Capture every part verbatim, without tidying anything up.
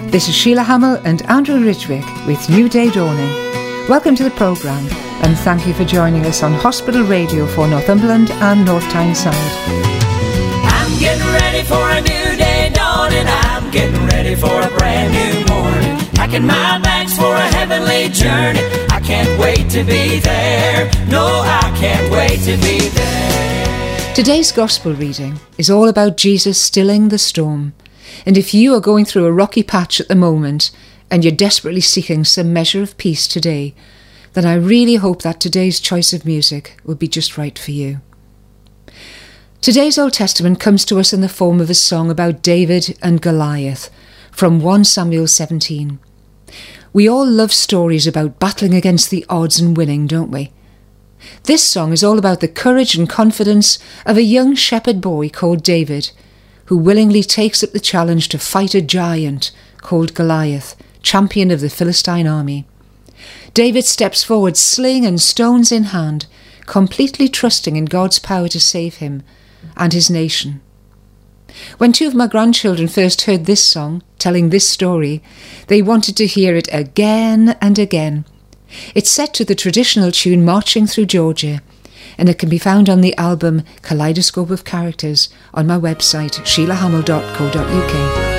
This is Sheila Hamill and Andrew Ridgwick with New Day Dawning. Welcome to the programme and thank you for joining us on Hospital Radio for Northumberland and North Tyneside. I'm getting ready for a new day dawning. I'm getting ready for a brand new morning. Packing my bags for a heavenly journey. I can't wait to be there. No, I can't wait to be there. Today's Gospel reading is all about Jesus stilling the storm. And if you are going through a rocky patch at the moment and you're desperately seeking some measure of peace today, then I really hope that today's choice of music will be just right for you. Today's Old Testament comes to us in the form of a song about David and Goliath from First Samuel seventeen. We all love stories about battling against the odds and winning, don't we? This song is all about the courage and confidence of a young shepherd boy called David, who willingly takes up the challenge to fight a giant called Goliath, champion of the Philistine army. David steps forward, sling and stones in hand, completely trusting in God's power to save him and his nation. When two of my grandchildren first heard this song, telling this story, they wanted to hear it again and again. It's set to the traditional tune Marching Through Georgia, and it can be found on the album Kaleidoscope of Characters on my website sheila hamill dot co dot uk.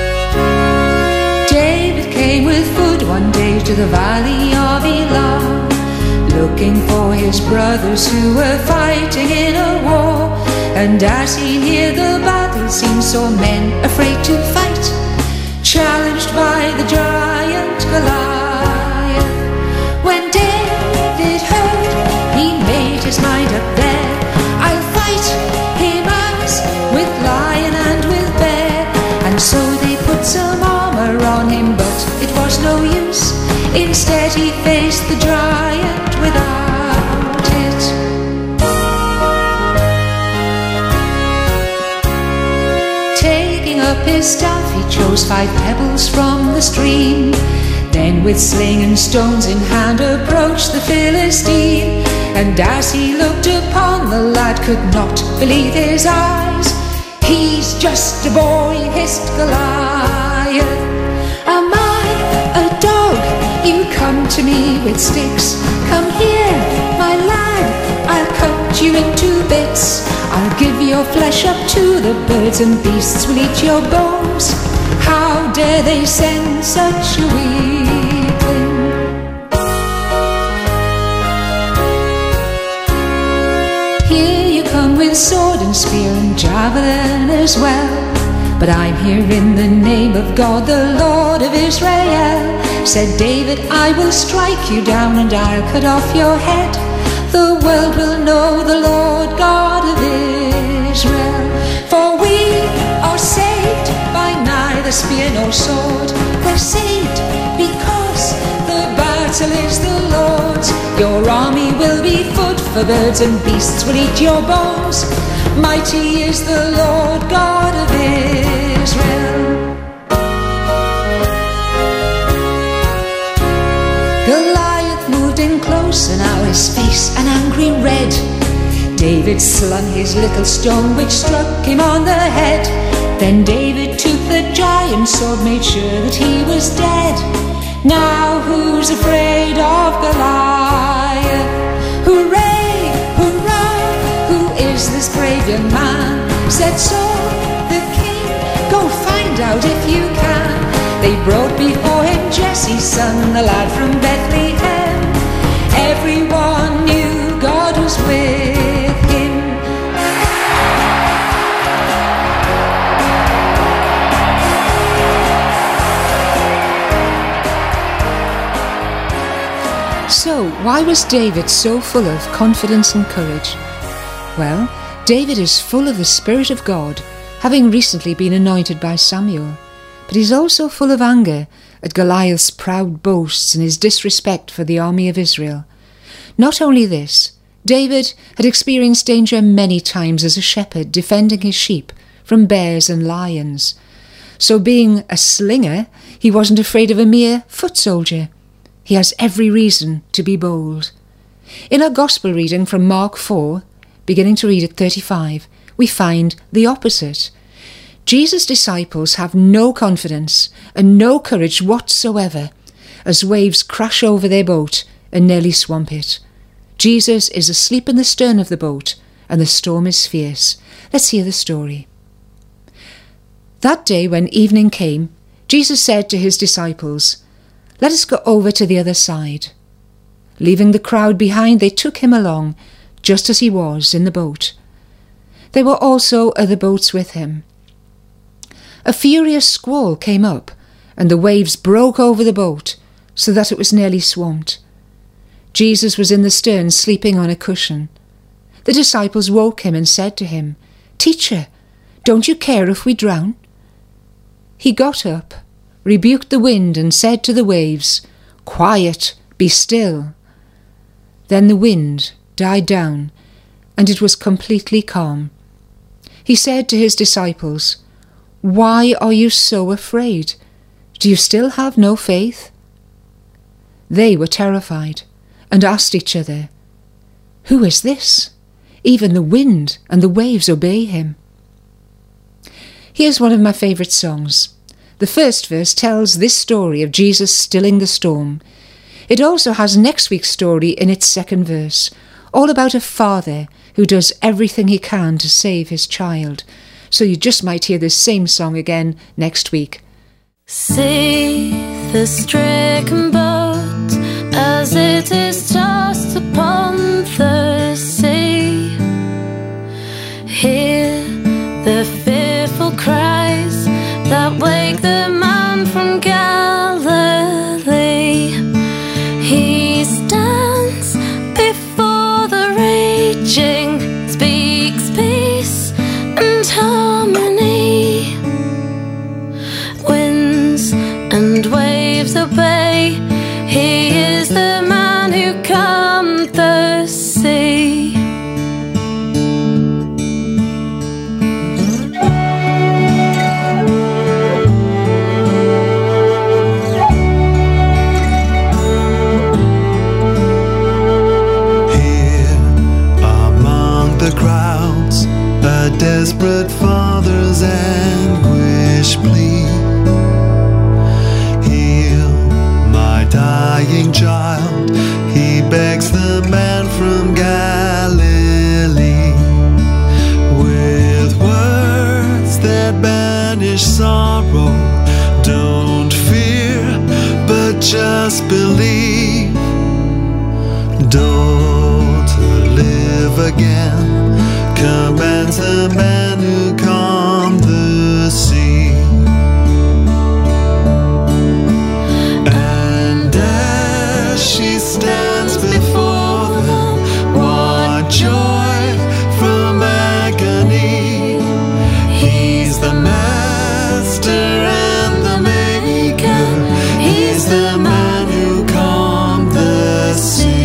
David came with food one day to the valley of Elah, looking for his brothers who were fighting in a war. And as he neared the battle scene, saw men afraid to fight, challenged by the giant Goliath. When David heard, he made his mind up there. I'll fight him out with lion and with bear. And so they put some armour on him, but it was no use. Instead he faced the giant without it. Taking up his staff, he chose five pebbles from the stream. Then with sling and stones in hand approached the Philistine. And as he looked upon the lad, could not believe his eyes. He's just a boy, hissed Goliath. Am I a dog? You come to me with sticks. Come here, my lad, I'll cut you into bits. I'll give your flesh up to the birds, and beasts will eat your bones. How dare they send such a weakling? Here you come with sword and spear and javelin as well. But I'm here in the name of God, the Lord of Israel. Said David, I will strike you down and I'll cut off your head. The world will know the Lord God of Israel. For we are saved by neither spear nor sword. We're saved because the battle is the Lord's. Your army will be food for birds, and beasts will eat your bones. Mighty is the Lord God of Israel. Goliath moved in closer, now his face an angry red. David slung his little stone, which struck him on the head. Then David took the giant's sword, made sure that he was dead. Now who's afraid of Goliath? Hooray, hurrah, who is this brave young man? Said Saul, the king, go find out if you can. They brought before him Jesse's son, the lad from Bethlehem. Everyone knew God was with him. So, why was David so full of confidence and courage? Well, David is full of the Spirit of God, having recently been anointed by Samuel. But he's also full of anger at Goliath's proud boasts and his disrespect for the army of Israel. Not only this, David had experienced danger many times as a shepherd defending his sheep from bears and lions. So being a slinger, he wasn't afraid of a mere foot soldier. He has every reason to be bold. In our Gospel reading from Mark four, beginning to read at thirty-five, we find the opposite. Jesus' disciples have no confidence and no courage whatsoever as waves crash over their boat and nearly swamp it. Jesus is asleep in the stern of the boat and the storm is fierce. Let's hear the story. That day when evening came, Jesus said to his disciples, "Let us go over to the other side." Leaving the crowd behind, they took him along, just as he was in the boat. There were also other boats with him. A furious squall came up, and the waves broke over the boat, so that it was nearly swamped. Jesus was in the stern, sleeping on a cushion. The disciples woke him and said to him, "Teacher, don't you care if we drown?" He got up, rebuked the wind, and said to the waves, "Quiet, be still." Then the wind died down, and it was completely calm. He said to his disciples, "Why are you so afraid? Do you still have no faith?" They were terrified and asked each other, "Who is this? Even the wind and the waves obey him." Here's one of my favourite songs. The first verse tells this story of Jesus stilling the storm. It also has next week's story in its second verse, all about a father who does everything he can to save his child. So you just might hear this same song again next week. See the stricken boat as it is tossed upon the sea. Hear the fearful cries that wake the man from Galilee. He stands before the raging, speaks peace and harmony. Winds and waves obey. He is the man who calmed the sea. Desperate father's anguish plea. Heal my dying child, he begs the man from Galilee. With words that banish sorrow, don't fear, but just believe. Daughter, live again, commands the man who calmed the sea. And as she stands before them, what joy from agony. He's the master and the maker. He's the man who calmed the sea.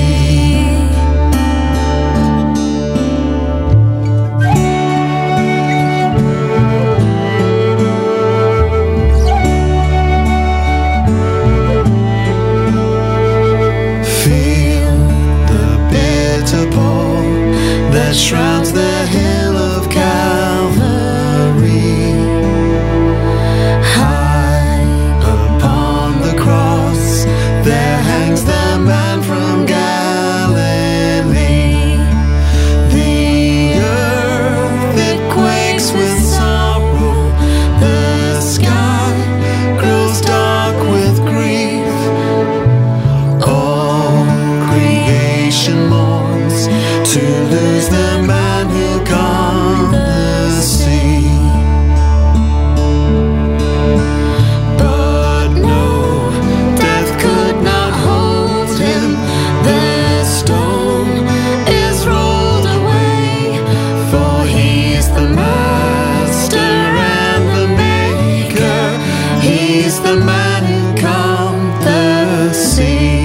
Shrouds the hill of Calvary. High upon the cross, there hangs the man from Galilee. The earth, it quakes with sorrow. The sky grows dark with grief. All creation mourns to lose the man who calmed the sea. But no, death could not hold him. The stone is rolled away, for he's the master and the maker. He's the man who calmed the sea.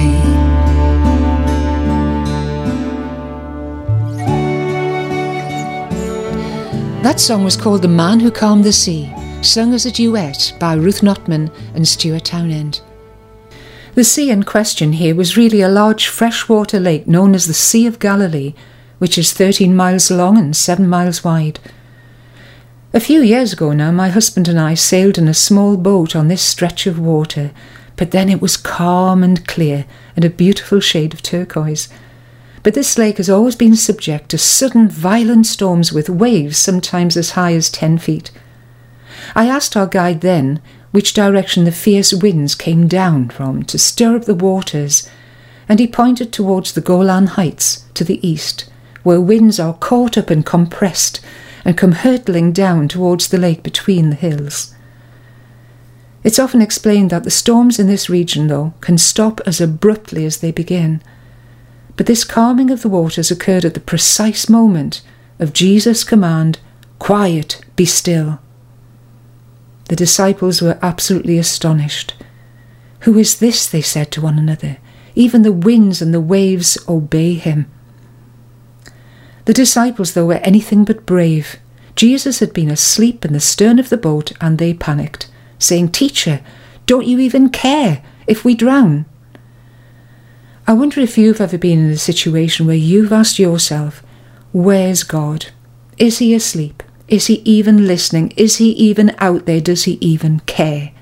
That song was called The Man Who Calmed the Sea, sung as a duet by Ruth Notman and Stuart Townend. The sea in question here was really a large freshwater lake known as the Sea of Galilee, which is thirteen miles long and seven miles wide. A few years ago now, my husband and I sailed in a small boat on this stretch of water, but then it was calm and clear and a beautiful shade of turquoise. But this lake has always been subject to sudden violent storms with waves sometimes as high as ten feet. I asked our guide then which direction the fierce winds came down from to stir up the waters, and he pointed towards the Golan Heights to the east, where winds are caught up and compressed and come hurtling down towards the lake between the hills. It's often explained that the storms in this region, though, can stop as abruptly as they begin. But this calming of the waters occurred at the precise moment of Jesus' command, "Quiet, be still." The disciples were absolutely astonished. "Who is this?" they said to one another. "Even the winds and the waves obey him." The disciples, though, were anything but brave. Jesus had been asleep in the stern of the boat, and they panicked, saying, "Teacher, don't you even care if we drown?" I wonder if you've ever been in a situation where you've asked yourself, where's God? Is he asleep? Is he even listening? Is he even out there? Does he even care?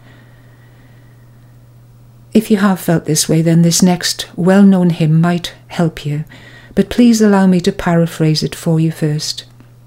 If you have felt this way, then this next well-known hymn might help you. But please allow me to paraphrase it for you first.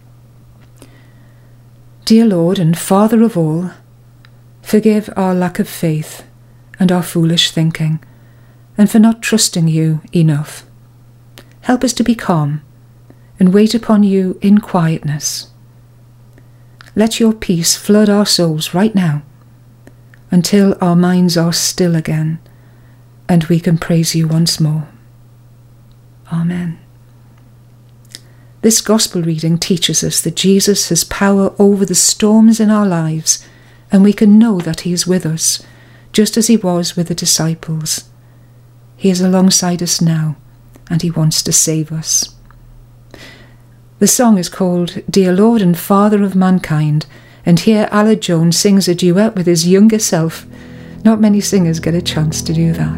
Dear Lord and Father of all, forgive our lack of faith and our foolish thinking, and for not trusting you enough. Help us to be calm and wait upon you in quietness. Let your peace flood our souls right now until our minds are still again and we can praise you once more. Amen. This gospel reading teaches us that Jesus has power over the storms in our lives, and we can know that he is with us, just as he was with the disciples. He is alongside us now, and he wants to save us. The song is called Dear Lord and Father of Mankind, and here Aled Jones sings a duet with his younger self. Not many singers get a chance to do that.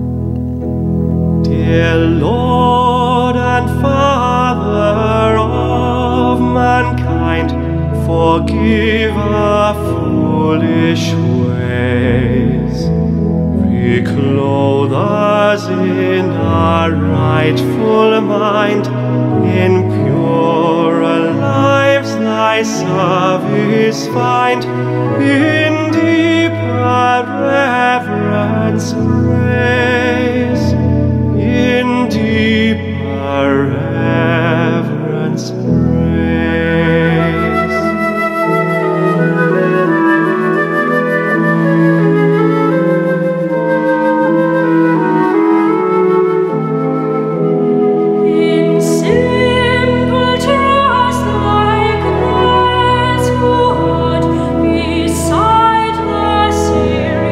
Dear Lord and Father of mankind, forgive our foolish ways. Reclothe us in our rightful mind, in purer lives thy service find, in deeper reverence praise, in deeper reverence praise. Beside the Syrian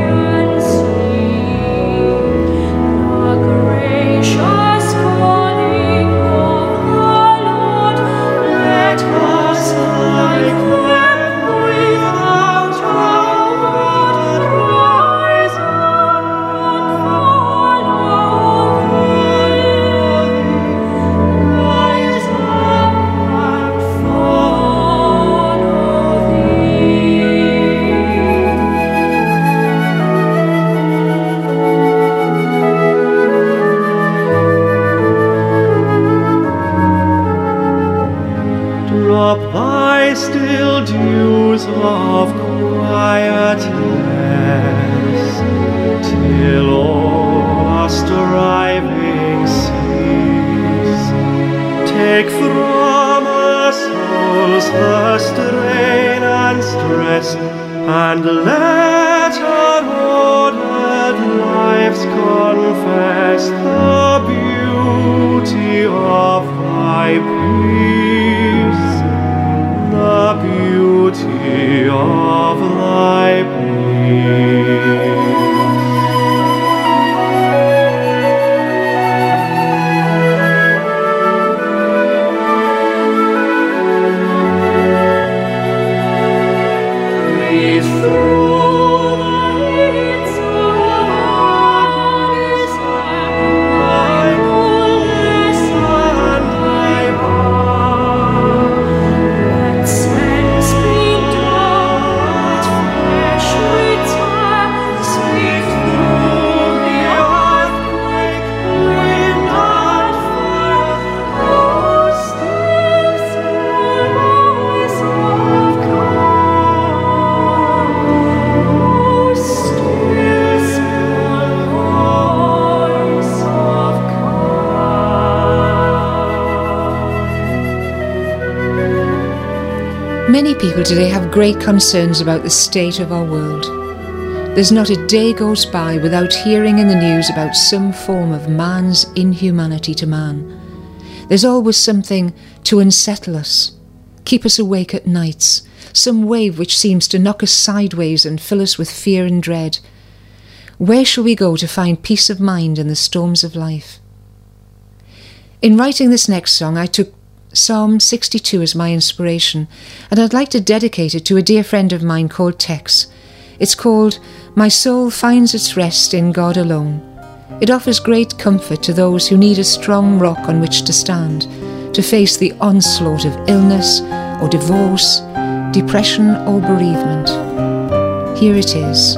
Many people today have great concerns about the state of our world. There's not a day goes by without hearing in the news about some form of man's inhumanity to man. There's always something to unsettle us, keep us awake at nights, some wave which seems to knock us sideways and fill us with fear and dread. Where shall we go to find peace of mind in the storms of life? In writing this next song, I took Psalm sixty-two as my inspiration, and I'd like to dedicate it to a dear friend of mine called Tex. It's called My Soul Finds Its Rest in God Alone. It offers great comfort to those who need a strong rock on which to stand, to face the onslaught of illness or divorce, depression or bereavement. Here it is.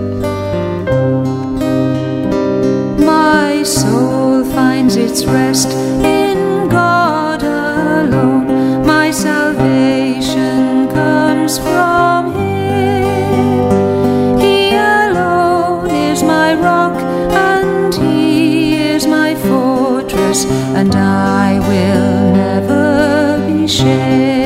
My soul finds its rest in God alone. My salvation comes from Him. He alone is my rock, and He is my fortress, and I will never be shaken.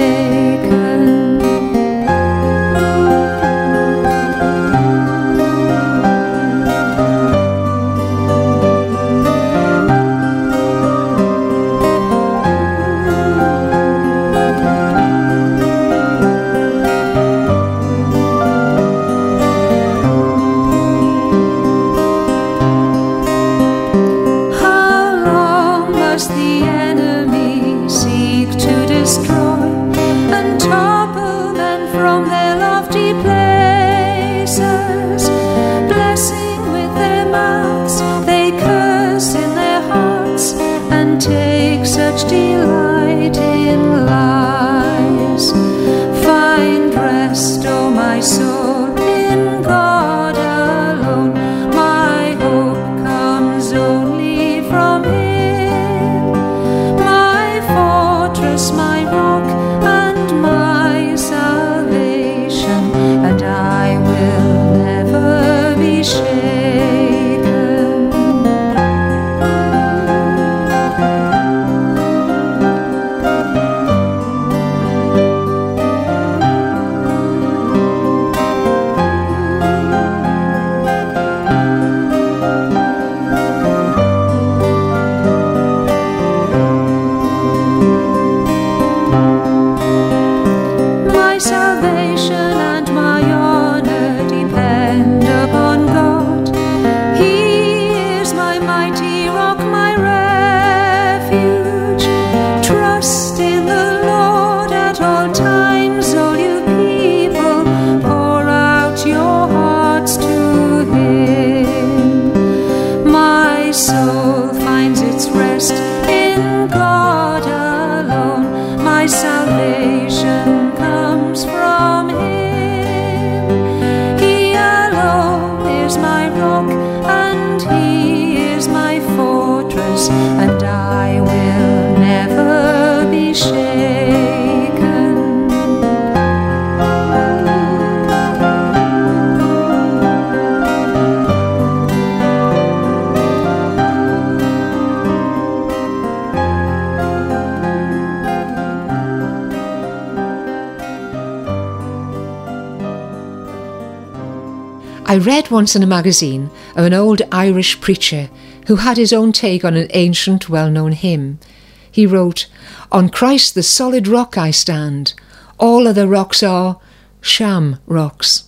I read once in a magazine of an old Irish preacher who had his own take on an ancient, well-known hymn. He wrote, "On Christ the solid rock I stand. All other rocks are sham rocks."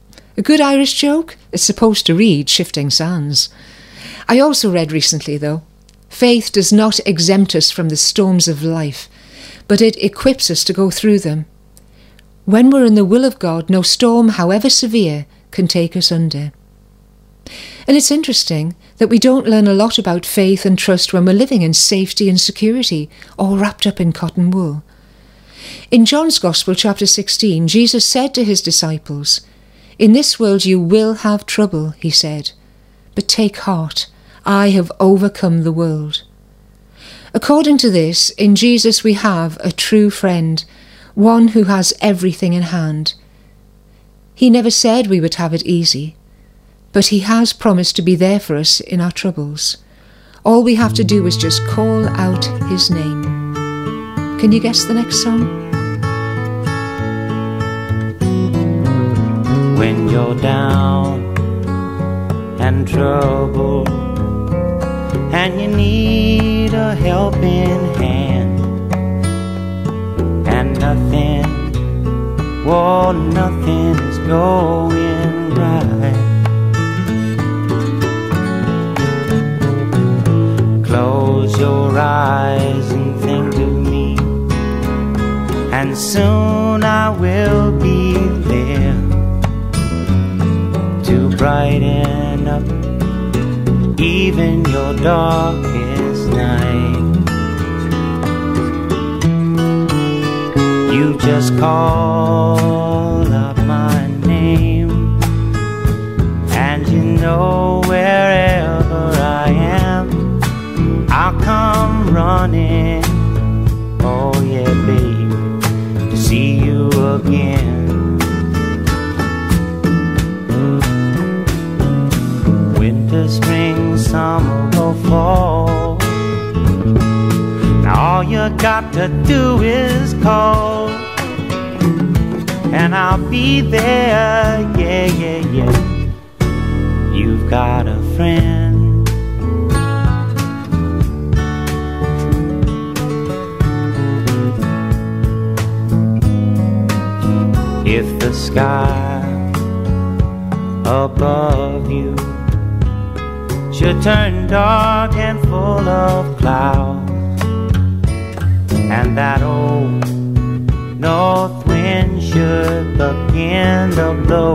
A good Irish joke? It's supposed to read Shifting Sands. I also read recently, though, faith does not exempt us from the storms of life, but it equips us to go through them. When we're in the will of God, no storm, however severe, can take us under. And it's interesting that we don't learn a lot about faith and trust when we're living in safety and security, all wrapped up in cotton wool. In John's Gospel, chapter sixteen, Jesus said to his disciples, "In this world you will have trouble," he said, "but take heart, I have overcome the world." According to this, in Jesus we have a true friend, one who has everything in hand. He never said we would have it easy, but he has promised to be there for us in our troubles. All we have to do is just call out his name. Can you guess the next song? when you're down and troubled, and you need a helping hand, and nothing, well, nothing's going right. Close your eyes and think of me, and soon I will be there to brighten up even your darkest night. You just call up my name, and you know wherever I am, I'll come running. Oh yeah, baby, to see you again. Winter, spring, summer or fall, now all you got to do is call, and I'll be there, yeah, yeah, yeah. You've got a friend. If the sky above you should turn dark and full of clouds, and that old north wind should begin to blow,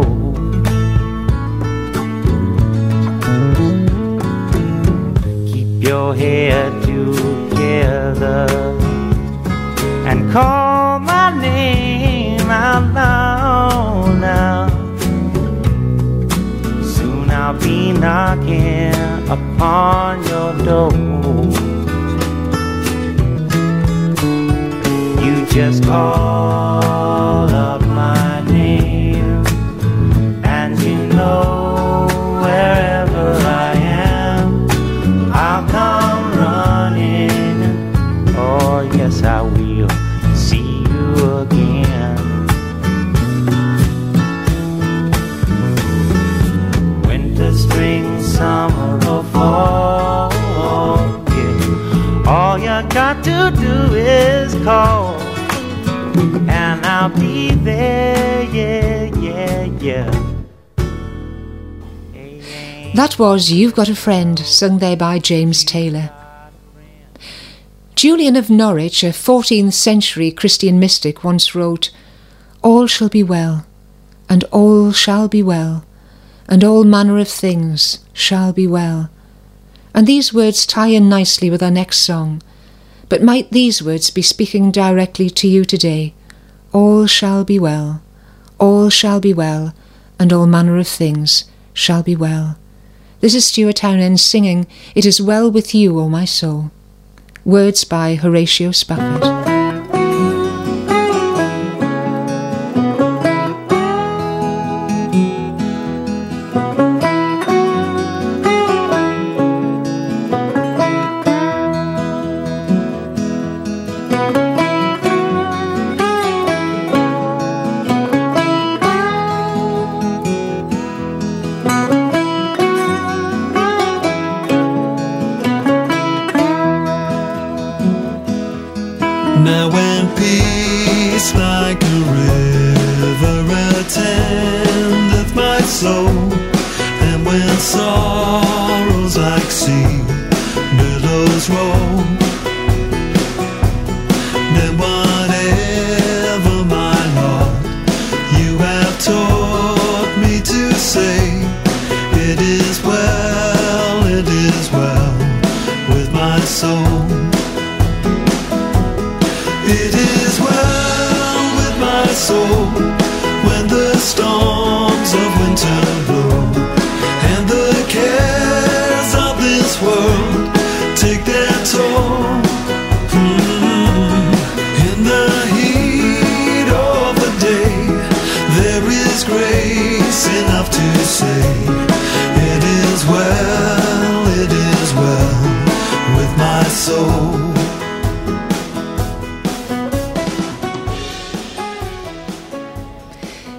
keep your head together and call my name out loud now. Soon I'll be knocking upon your door. You just call up my name, and you know wherever I am, I'll come running. Oh yes, I will see you again. Winter, spring, summer or fall, yeah. All you got to do is call, and I'll be there, yeah, yeah, yeah. That was You've Got a Friend, sung there by James Taylor. Julian of Norwich, a fourteenth century Christian mystic, once wrote, "All shall be well, and all shall be well, and all manner of things shall be well." And these words tie in nicely with our next song. But might these words be speaking directly to you today? All shall be well, all shall be well, and all manner of things shall be well. This is Stuart Townend singing "It Is Well With You, O My Soul." Words by Horatio Spafford. Now when peace like a river attendeth my soul, and when sorrows like sea billows roll, then whatever, my Lord, you have taught me to say, it is well, it is well with my soul. It is well with my soul when the storms of winter blow, and the cares of this world take their toll. Mm-hmm. In the heat of the day, there is grace enough to say, it is well, it is well with my soul.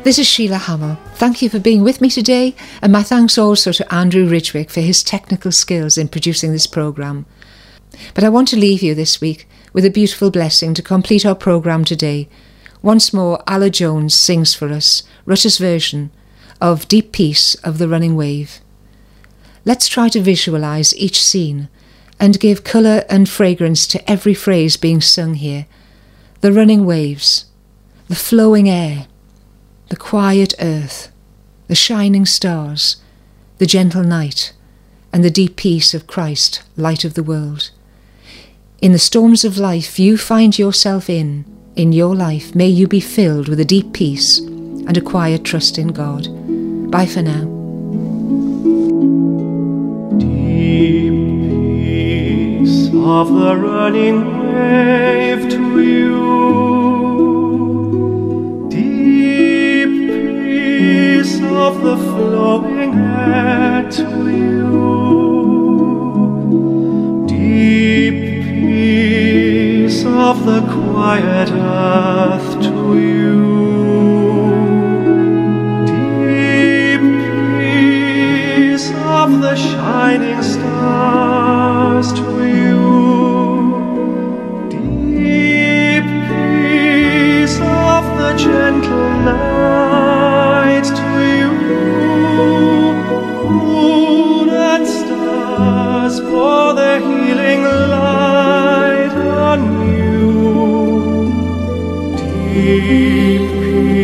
This is Sheila Hamill. Thank you for being with me today, and my thanks also to Andrew Ridgwick for his technical skills in producing this programme. But I want to leave you this week with a beautiful blessing to complete our programme today. Once more, Alla Jones sings for us Rutter's version of Deep Peace of the Running Wave. Let's try to visualise each scene and give colour and fragrance to every phrase being sung here. The running waves, the flowing air, the quiet earth, the shining stars, the gentle night, and the deep peace of Christ, light of the world. In the storms of life you find yourself in, in your life, may you be filled with a deep peace and a quiet trust in God. Bye for now. Deep peace of the running wave to you. Of the flowing air to you, deep peace of the quiet earth to you, deep peace of the shining stars to you, deep peace of the gentle night to you. Moon and stars pour their healing light on you. Deep peace.